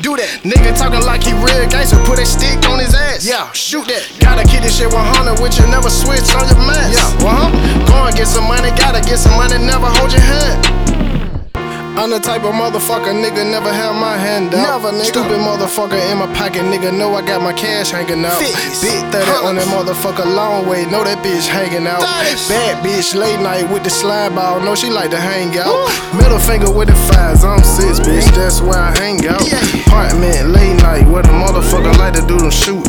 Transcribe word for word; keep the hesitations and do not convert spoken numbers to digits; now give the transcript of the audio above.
do that. Nigga talking like he real gangster, put a stick on his ass. Yeah, shoot that. Gotta keep this shit one hundred with you, never switch on your mask. Yeah, uh-huh. Go and get some money, gotta get some money, never hold your hand. I'm the type of motherfucker, nigga, never have my hand out. Never, nigga. Stupid motherfucker in my pocket, nigga, know I got my cash hanging out. Fix. Big thirty on that motherfucker, long way, know that bitch hanging out. Nice. Bad bitch, late night with the slide ball, know she like to hang out. Woo. Middle finger with the fives, I'm six, bitch, that's where I hang out. Yeah. Apartment, late night, where the motherfucker like to do them shoot